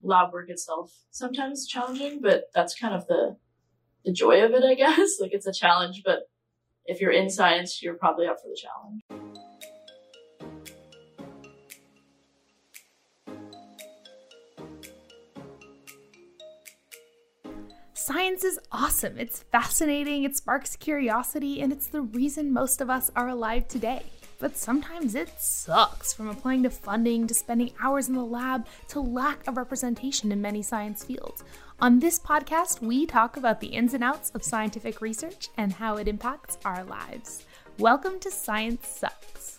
lab work itself sometimes challenging, but that's kind of the joy of it, I guess. Like, it's a challenge, but if you're in science, you're probably up for the challenge. Science is awesome. It's fascinating, it sparks curiosity, and it's the reason most of us are alive today. But sometimes it sucks, from applying to funding to spending hours in the lab to lack of representation in many science fields. On this podcast, we talk about the ins and outs of scientific research and how it impacts our lives. Welcome to Science Sucks.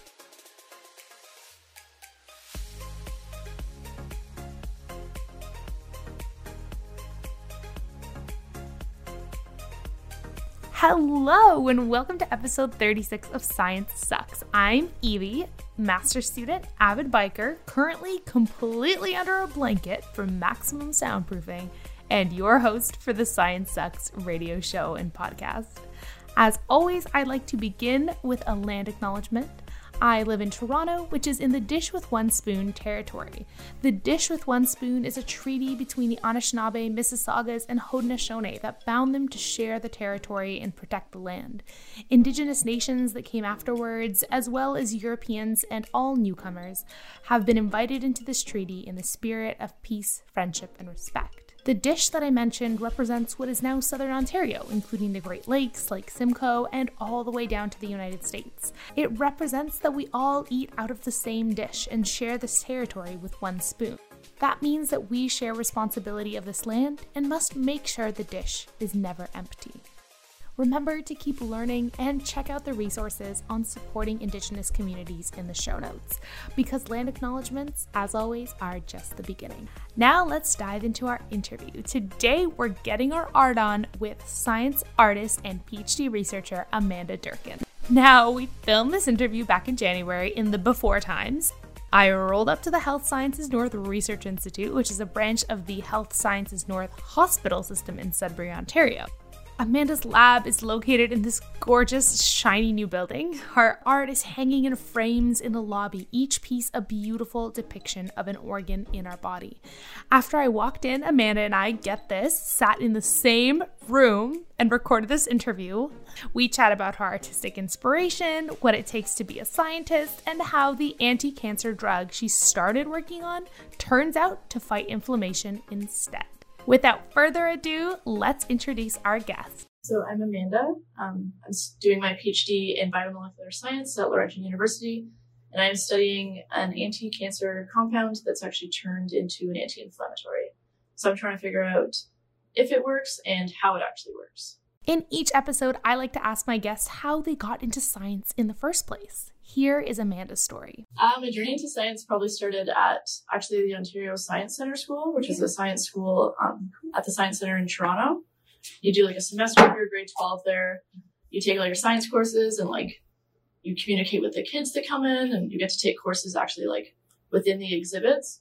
Hello, and welcome to episode 36 of Science Sucks. I'm Evie, master's student, avid biker, currently completely under a blanket for maximum soundproofing, and your host for the Science Sucks radio show and podcast. As always, I'd like to begin with a land acknowledgement. I live in Toronto, which is in the Dish with One Spoon territory. The Dish with One Spoon is a treaty between the Anishinaabe, Mississaugas, and Haudenosaunee that bound them to share the territory and protect the land. Indigenous nations that came afterwards, as well as Europeans and all newcomers, have been invited into this treaty in the spirit of peace, friendship, and respect. The dish that I mentioned represents what is now Southern Ontario, including the Great Lakes, Lake Simcoe, and all the way down to the United States. It represents that we all eat out of the same dish and share this territory with one spoon. That means that we share responsibility of this land and must make sure the dish is never empty. Remember to keep learning and check out the resources on supporting Indigenous communities in the show notes, because land acknowledgements, as always, are just the beginning. Now let's dive into our interview. Today we're getting our art on with science artist and PhD researcher Amanda Durkin. Now, we filmed this interview back in January in the before times. I rolled up to the Health Sciences North Research Institute, which is a branch of the Health Sciences North hospital system in Sudbury, Ontario. Amanda's lab is located in this gorgeous, shiny new building. Her art is hanging in frames in the lobby, each piece a beautiful depiction of an organ in our body. After I walked in, Amanda and I, get this, sat in the same room and recorded this interview. We chat about her artistic inspiration, what it takes to be a scientist, and how the anti-cancer drug she started working on turns out to fight inflammation instead. Without further ado, let's introduce our guest. So I'm Amanda. I'm doing my PhD in biomolecular science at Laurentian University, and I'm studying an anti-cancer compound that's actually turned into an anti-inflammatory. So I'm trying to figure out if it works and how it actually works. In each episode, I like to ask my guests how they got into science in the first place. Here is Amanda's story. My journey into science probably started at actually the Ontario Science Centre School, which is a science school at the Science Centre in Toronto. You do like a semester of your grade 12 there. You take all your science courses and like you communicate with the kids that come in, and you get to take courses actually like within the exhibits.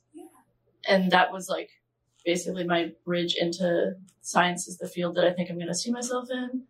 And that was like basically my bridge into science is the field that I think I'm going to see myself in.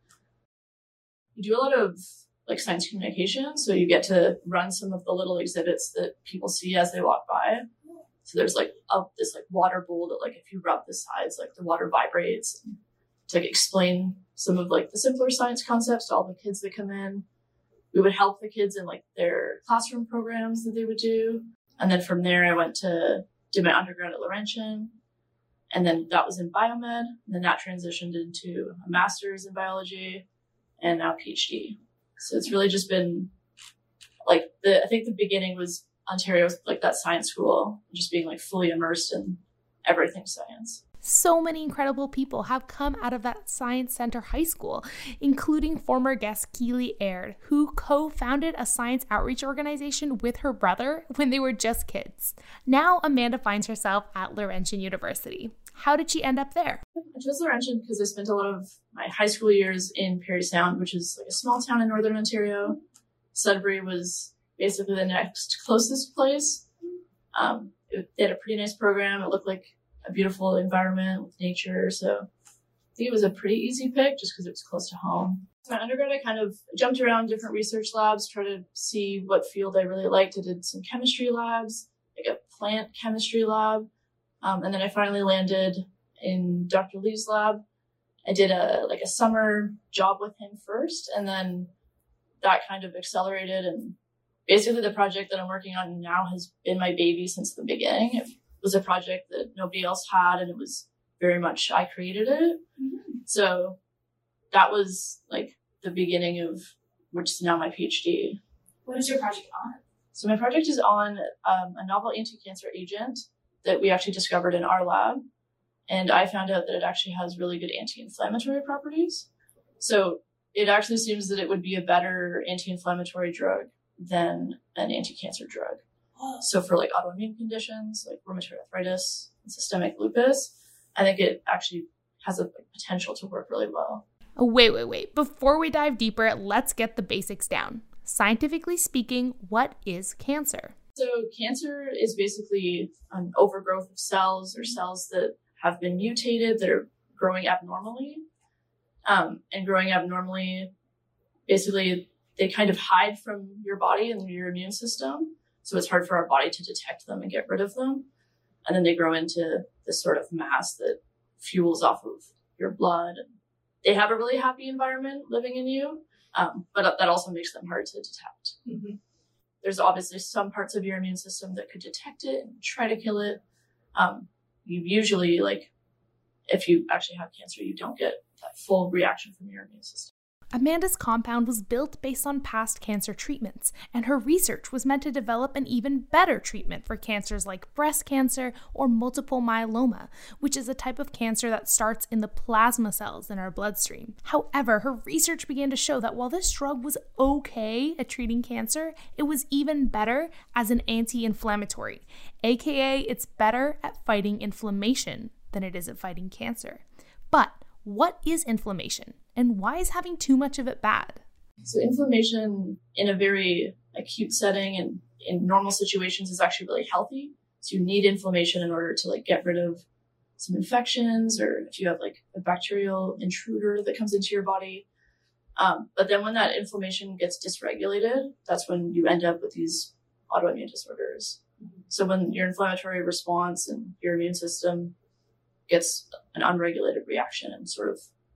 You do a lot of like science communication, so you get to run some of the little exhibits that people see as they walk by. So there's like this like water bowl that like if you rub the sides, like the water vibrates. To like explain some of like the simpler science concepts to all the kids that come in. We would help the kids in like their classroom programs that they would do. And then from there I went to do my undergrad at Laurentian. And then that was in biomed. And then that transitioned into a master's in biology and now PhD. So it's really just been like I think the beginning was Ontario, like that science school, just being like fully immersed in everything science. So many incredible people have come out of that Science Centre High School, including former guest Keely Aird, who co-founded a science outreach organization with her brother when they were just kids. Now Amanda finds herself at Laurentian University. How did she end up there? I chose Laurentian because I spent a lot of my high school years in Parry Sound, which is like a small town in northern Ontario. Sudbury was basically the next closest place. They had a pretty nice program. It looked like a beautiful environment with nature. So I think it was a pretty easy pick just because it was close to home. So my undergrad, I kind of jumped around different research labs, tried to see what field I really liked. I did some chemistry labs, like a plant chemistry lab, And then I finally landed in Dr. Lee's lab. I did a summer job with him first, and then that kind of accelerated. And basically the project that I'm working on now has been my baby since the beginning. It was a project that nobody else had, and it was very much I created it. Mm-hmm. So that was like the beginning of which is now my PhD. What is your project on? So my project is on a novel anti-cancer agent that we actually discovered in our lab. And I found out that it actually has really good anti-inflammatory properties. So it actually seems that it would be a better anti-inflammatory drug than an anti-cancer drug. Oh. So for like autoimmune conditions like rheumatoid arthritis and systemic lupus, I think it actually has a potential to work really well. Oh, wait. Before we dive deeper, let's get the basics down. Scientifically speaking, what is cancer? So cancer is basically an overgrowth of cells or cells that have been mutated that are growing abnormally. And growing abnormally, basically, they kind of hide from your body and your immune system. So it's hard for our body to detect them and get rid of them. And then they grow into this sort of mass that fuels off of your blood. They have a really happy environment living in you, but that also makes them hard to detect. Mm-hmm. There's obviously some parts of your immune system that could detect it and try to kill it. You usually, if you actually have cancer, you don't get that full reaction from your immune system. Amanda's compound was built based on past cancer treatments, and her research was meant to develop an even better treatment for cancers like breast cancer or multiple myeloma, which is a type of cancer that starts in the plasma cells in our bloodstream. However, her research began to show that while this drug was okay at treating cancer, it was even better as an anti-inflammatory, aka it's better at fighting inflammation than it is at fighting cancer. But what is inflammation, and why is having too much of it bad? So inflammation in a very acute setting and in normal situations is actually really healthy. So you need inflammation in order to get rid of some infections, or if you have a bacterial intruder that comes into your body. But then when that inflammation gets dysregulated, that's when you end up with these autoimmune disorders. Mm-hmm. So when your inflammatory response and your immune system gets an unregulated reaction and sort of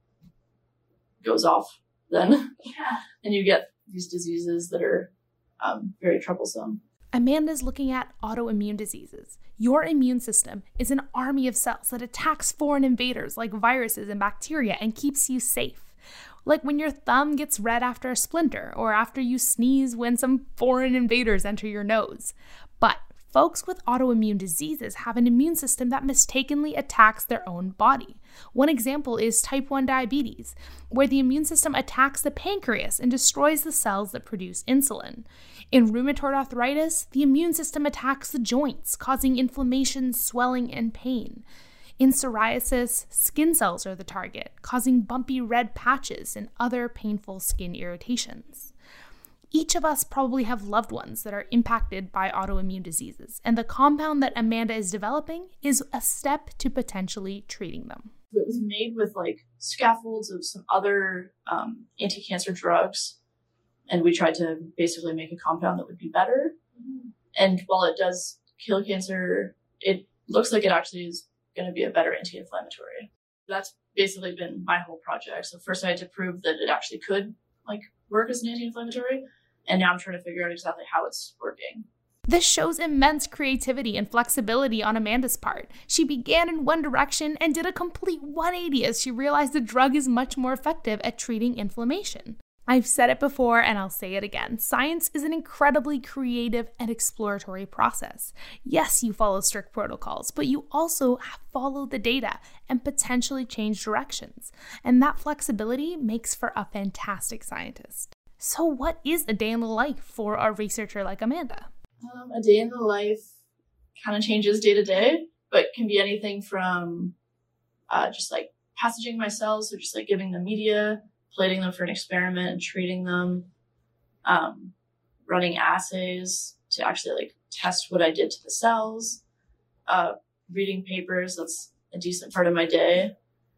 goes off, then and you get these diseases that are very troublesome. Amanda's looking at autoimmune diseases. Your immune system is an army of cells that attacks foreign invaders like viruses and bacteria and keeps you safe. Like when your thumb gets red after a splinter, or after you sneeze when some foreign invaders enter your nose. But folks with autoimmune diseases have an immune system that mistakenly attacks their own body. One example is type 1 diabetes, where the immune system attacks the pancreas and destroys the cells that produce insulin. In rheumatoid arthritis, the immune system attacks the joints, causing inflammation, swelling, and pain. In psoriasis, skin cells are the target, causing bumpy red patches and other painful skin irritations. Each of us probably have loved ones that are impacted by autoimmune diseases, and the compound that Amanda is developing is a step to potentially treating them. It was made with scaffolds of some other anti-cancer drugs, and we tried to basically make a compound that would be better. Mm-hmm. And while it does kill cancer, it looks like it actually is going to be a better anti-inflammatory. That's basically been my whole project. So first I had to prove that it actually could work as an anti-inflammatory, and now I'm trying to figure out exactly how it's working. This shows immense creativity and flexibility on Amanda's part. She began in one direction and did a complete 180 as she realized the drug is much more effective at treating inflammation. I've said it before and I'll say it again. Science is an incredibly creative and exploratory process. Yes, you follow strict protocols, but you also follow the data and potentially change directions. And that flexibility makes for a fantastic scientist. So what is a day in the life for a researcher like Amanda? A day in the life kind of changes day to day, but can be anything from just passaging my cells, so just giving them media, plating them for an experiment and treating them, running assays to actually test what I did to the cells, reading papers. That's a decent part of my day.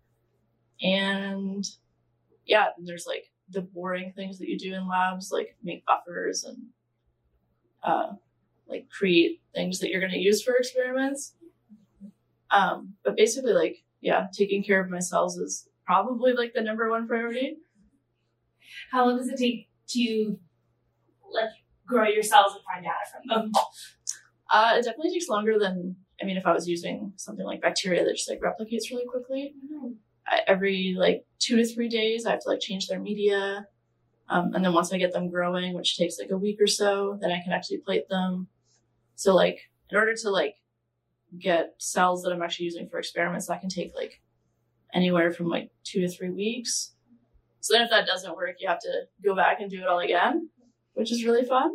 And yeah, there's the boring things that you do in labs, make buffers and create things that you're going to use for experiments. But basically, like, yeah, taking care of my cells is probably like the number one priority. How long does it take to like grow your cells and find data from them? It definitely takes longer than, if I was using something like bacteria that just like replicates really quickly. Mm-hmm. Every like 2 to 3 days, I have to like change their media. And then once I get them growing, which takes like a week or so, then I can actually plate them. So like in order to like get cells that I'm actually using for experiments, that can take like anywhere from like 2 to 3 weeks. So then if that doesn't work, you have to go back and do it all again, which is really fun.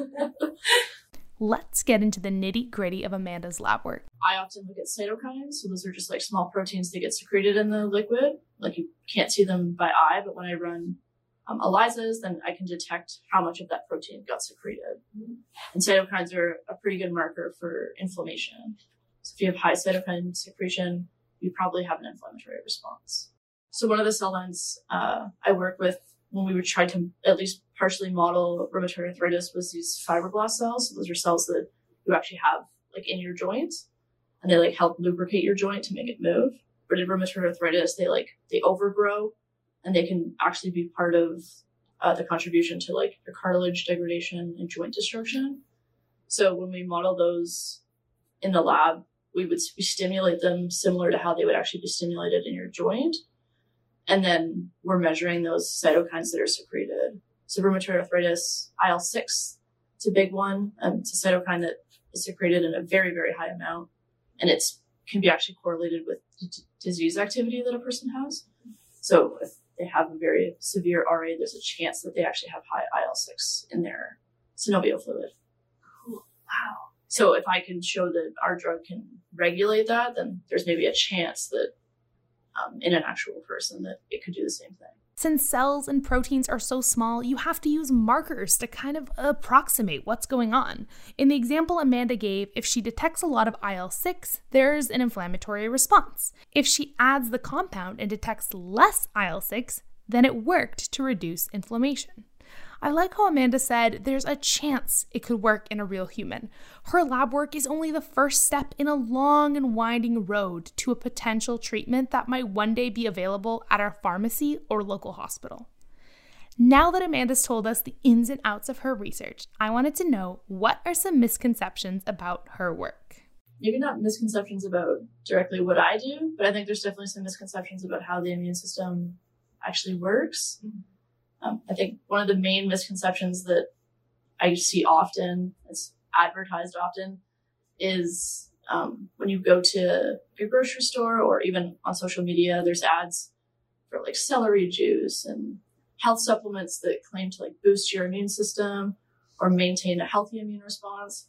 Let's get into the nitty-gritty of Amanda's lab work. I often look at cytokines. So those are just like small proteins that get secreted in the liquid. Like you can't see them by eye, but when I run ELISAs, then I can detect how much of that protein got secreted. Mm-hmm. And cytokines are a pretty good marker for inflammation. So if you have high cytokine secretion, you probably have an inflammatory response. So one of the cell lines I work with when we would try to at least partially model rheumatoid arthritis was these fibroblast cells. So those are cells that you actually have like in your joints, and they like help lubricate your joint to make it move. But in rheumatoid arthritis, they overgrow, and they can actually be part of the contribution to like your cartilage degradation and joint destruction. So when we model those in the lab, we stimulate them similar to how they would actually be stimulated in your joint. And then we're measuring those cytokines that are secreted. So rheumatoid arthritis, IL-6, it's a big one. It's a cytokine that is secreted in a very, very high amount. And it can be actually correlated with disease activity that a person has. So if they have a very severe RA, there's a chance that they actually have high IL-6 in their synovial fluid. Cool. Wow. So if I can show that our drug can regulate that, then there's maybe a chance that in an actual person that it could do the same thing. Since cells and proteins are so small, you have to use markers to kind of approximate what's going on. In the example Amanda gave, if she detects a lot of IL-6, there's an inflammatory response. If she adds the compound and detects less IL-6, then it worked to reduce inflammation. I like how Amanda said there's a chance it could work in a real human. Her lab work is only the first step in a long and winding road to a potential treatment that might one day be available at our pharmacy or local hospital. Now that Amanda's told us the ins and outs of her research, I wanted to know, what are some misconceptions about her work? Maybe not misconceptions about directly what I do, but I think there's definitely some misconceptions about how the immune system actually works. I think one of the main misconceptions that I see often, it's advertised often, is when you go to a grocery store or even on social media, there's ads for like celery juice and health supplements that claim to like boost your immune system or maintain a healthy immune response.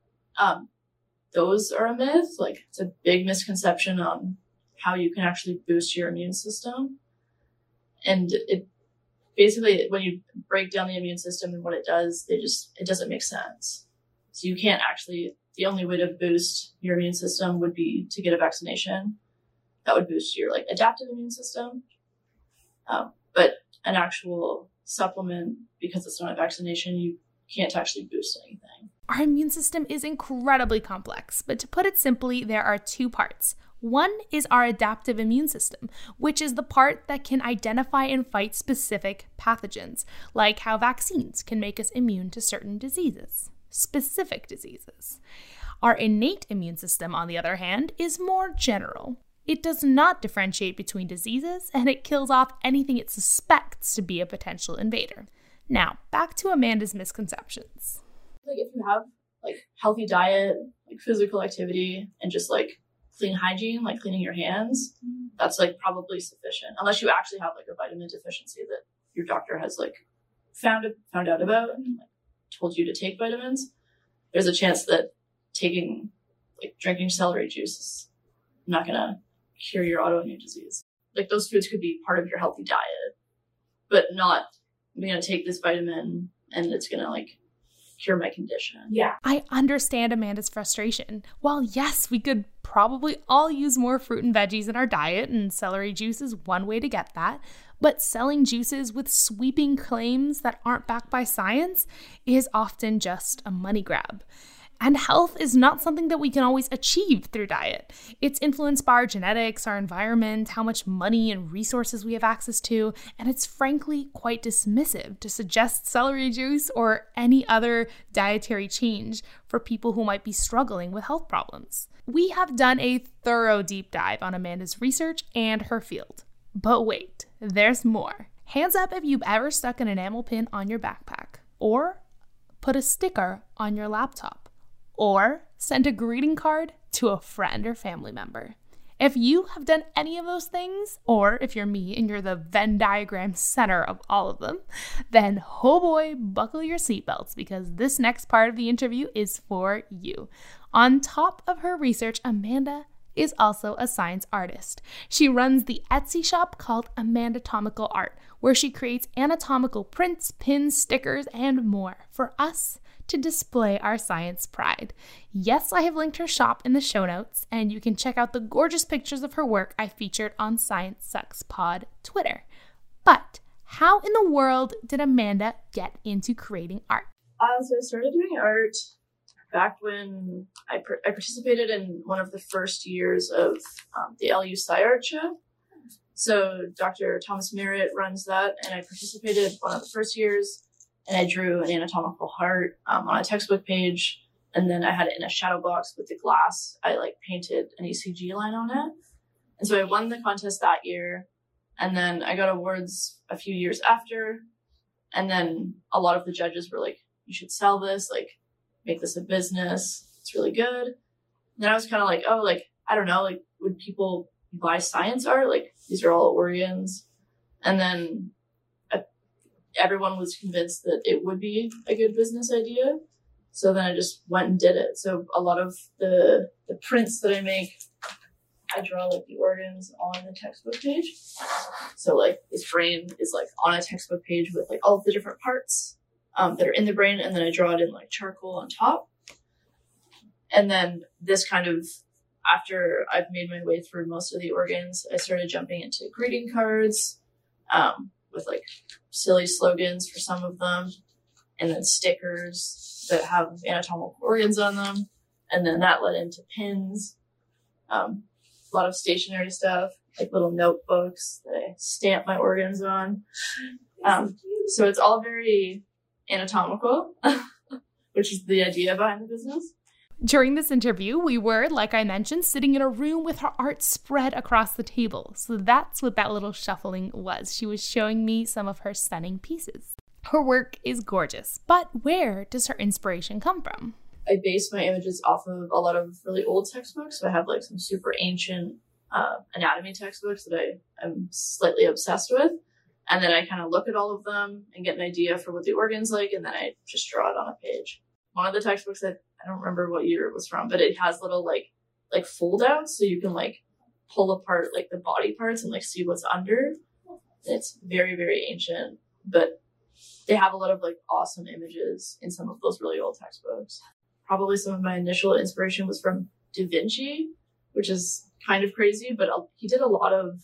Those are a myth. Like, it's a big misconception on how you can actually boost your immune system. And it basically, when you break down the immune system and what it does, it doesn't make sense. So you can't actually, the only way to boost your immune system would be to get a vaccination. That would boost your like adaptive immune system. But an actual supplement, because it's not a vaccination, you can't actually boost anything. Our immune system is incredibly complex, but to put it simply, there are two parts. One is our adaptive immune system, which is the part that can identify and fight specific pathogens, like how vaccines can make us immune to certain diseases, specific diseases. Our innate immune system, on the other hand, is more general. It does not differentiate between diseases, and it kills off anything it suspects to be a potential invader. Now, back to Amanda's misconceptions. Like, if you have like healthy diet, like physical activity, and just like clean hygiene, like cleaning your hands, that's like probably sufficient. Unless you actually have like a vitamin deficiency that your doctor has like found out about and like told you to take vitamins. There's a chance that drinking celery juice is not gonna cure your autoimmune disease. Like, those foods could be part of your healthy diet, but not, I'm gonna take this vitamin and it's gonna like cure my condition. Yeah. I understand Amanda's frustration. While yes, we could probably all use more fruit and veggies in our diet, and celery juice is one way to get that, but selling juices with sweeping claims that aren't backed by science is often just a money grab. And health is not something that we can always achieve through diet. It's influenced by our genetics, our environment, how much money and resources we have access to, and it's frankly quite dismissive to suggest celery juice or any other dietary change for people who might be struggling with health problems. We have done a thorough deep dive on Amanda's research and her field. But wait, there's more. Hands up if you've ever stuck an enamel pin on your backpack, or put a sticker on your laptop, or sent a greeting card to a friend or family member. If you have done any of those things, or if you're me and you're the Venn diagram center of all of them, then oh boy, buckle your seatbelts because this next part of the interview is for you. On top of her research, Amanda is also a science artist. She runs the Etsy shop called Amandatomical Art, where she creates anatomical prints, pins, stickers, and more for us to display our science pride. Yes, I have linked her shop in the show notes, and you can check out the gorgeous pictures of her work I featured on Science Sucks Pod Twitter. But how in the world did Amanda get into creating art? So I started doing art back when I participated in one of the first years of the LU SciArt show. So Dr. Thomas Merritt runs that, and I participated one of the first years, and I drew an anatomical heart on a textbook page, and then I had it in a shadow box with the glass. I painted an ECG line on it, and so I won the contest that year, and then I got awards a few years after, and then a lot of the judges were like, "You should sell this, make this a business. It's really good." And then I was kind of like, "Oh, I don't know, would people buy science art? These are all organs." And then everyone was convinced that it would be a good business idea. So then I just went and did it. So a lot of the prints that I make, I draw the organs on the textbook page. So this brain is on a textbook page with all of the different parts that are in the brain, and then I draw it in charcoal on top. And then this kind of, after I've made my way through most of the organs, I started jumping into greeting cards with silly slogans for some of them, and then stickers that have anatomical organs on them. And then that led into pins, a lot of stationery stuff, little notebooks that I stamp my organs on. So it's all very anatomical, which is the idea behind the business. During this interview, we were, like I mentioned, sitting in a room with her art spread across the table. So that's what that little shuffling was. She was showing me some of her stunning pieces. Her work is gorgeous, but where does her inspiration come from? I base my images off of a lot of really old textbooks. So I have some super ancient anatomy textbooks that I am slightly obsessed with. And then I kind of look at all of them and get an idea for what the organ's like, and then I just draw it on a page. One of the textbooks that I don't remember what year it was from, but it has little fold outs, so you can pull apart the body parts and see what's under. It's very, very ancient, but they have a lot of awesome images in some of those really old textbooks. Probably some of my initial inspiration was from Da Vinci, which is kind of crazy, but he did a lot of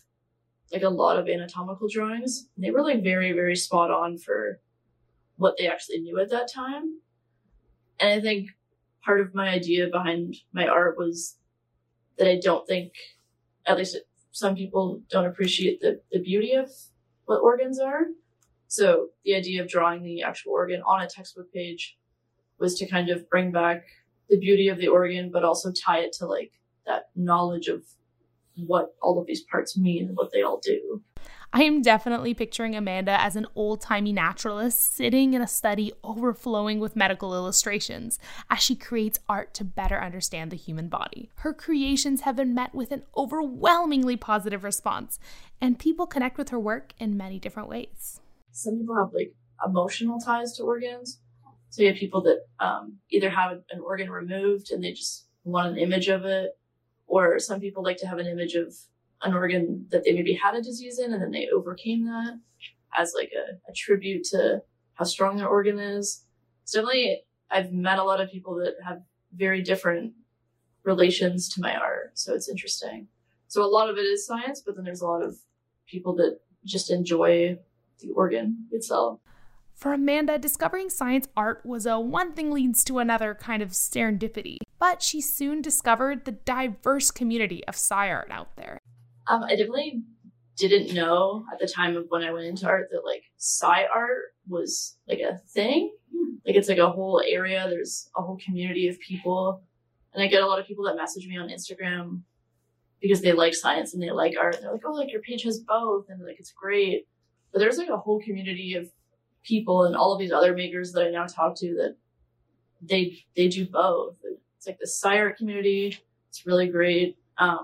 anatomical drawings. And they were very, very spot on for what they actually knew at that time. And I think part of my idea behind my art was that I don't think, at least some people don't appreciate the beauty of what organs are. So the idea of drawing the actual organ on a textbook page was to kind of bring back the beauty of the organ, but also tie it to that knowledge of what all of these parts mean and what they all do. I am definitely picturing Amanda as an old-timey naturalist sitting in a study overflowing with medical illustrations as she creates art to better understand the human body. Her creations have been met with an overwhelmingly positive response, and people connect with her work in many different ways. Some people have emotional ties to organs. So you have people that either have an organ removed and they just want an image of it, or some people like to have an image of an organ that they maybe had a disease in and then they overcame that as a tribute to how strong their organ is. So definitely I've met a lot of people that have very different relations to my art. So it's interesting. So a lot of it is science, but then there's a lot of people that just enjoy the organ itself. For Amanda, discovering science art was a one thing leads to another kind of serendipity, but she soon discovered the diverse community of sci art out there. I definitely didn't know at the time of when I went into art that like sci art was like a thing. Like it's like a whole area. There's a whole community of people. And I get a lot of people that message me on Instagram because they like science and they like art. And they're like, oh, like your page has both. And like, it's great. But there's like a whole community of people and all of these other makers that I now talk to that they do both. It's like the sci art community. It's really great.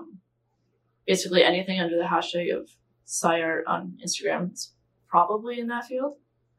Basically anything under the hashtag of sci art on Instagram is probably in that field.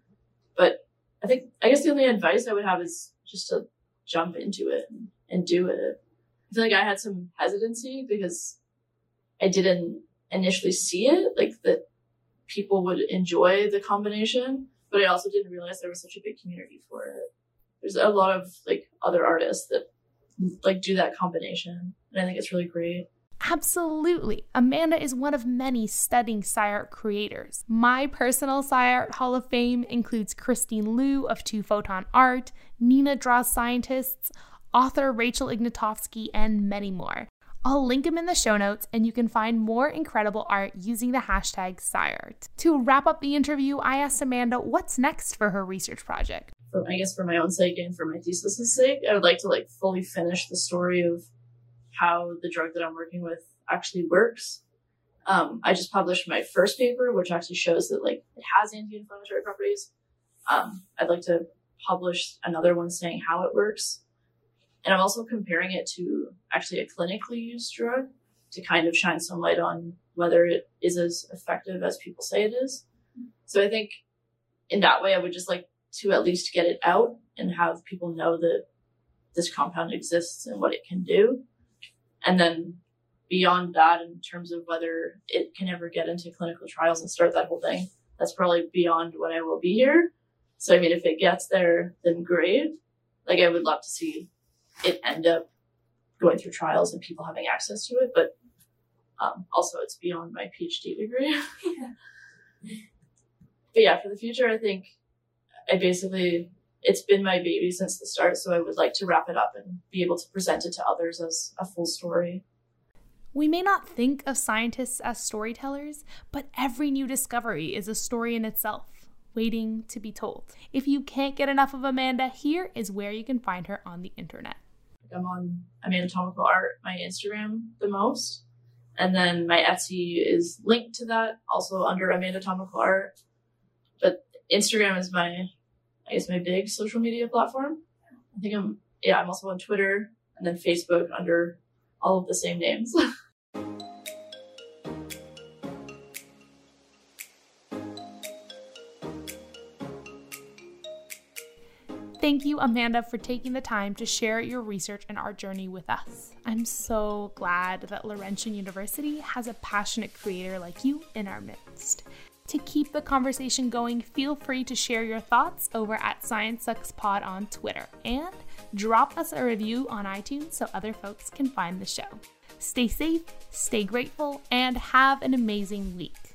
But I guess the only advice I would have is just to jump into it and do it. I feel like I had some hesitancy because I didn't initially see it, like that people would enjoy the combination, but I also didn't realize there was such a big community for it. There's a lot of like other artists that like do that combination, and I think it's really great. Absolutely. Amanda is one of many studying sci art creators. My personal sci art hall of fame includes Christine Liu of Two Photon Art, Nina Draws Scientists, author Rachel Ignatowski, and many more. I'll link them in the show notes, and you can find more incredible art using the hashtag SciArt. To wrap up the interview, I asked Amanda what's next for her research project. I guess for my own sake and for my thesis' sake, I would like to like fully finish the story of how the drug that I'm working with actually works. I just published my first paper, which actually shows that like it has anti-inflammatory properties. I'd like to publish another one saying how it works. And I'm also comparing it to actually a clinically used drug to kind of shine some light on whether it is as effective as people say it is. So I think in that way, I would just like to at least get it out and have people know that this compound exists and what it can do. And then beyond that, in terms of whether it can ever get into clinical trials and start that whole thing, that's probably beyond when I will be here. So, I mean, if it gets there, then great. Like, I would love to see it end up going through trials and people having access to it. But also, it's beyond my PhD degree. But yeah, for the future, I think it's been my baby since the start, so I would like to wrap it up and be able to present it to others as a full story. We may not think of scientists as storytellers, but every new discovery is a story in itself, waiting to be told. If you can't get enough of Amanda, here is where you can find her on the internet. I'm on Amanatomical Art, my Instagram, the most. And then my Etsy is linked to that, also under Amanatomical Art. But Instagram is my big social media platform. I think I'm also on Twitter and then Facebook under all of the same names. Thank you, Amanda, for taking the time to share your research and art journey with us. I'm so glad that Laurentian University has a passionate creator like you in our midst. To keep the conversation going, feel free to share your thoughts over at Science Sucks Pod on Twitter and drop us a review on iTunes so other folks can find the show. Stay safe, stay grateful, and have an amazing week.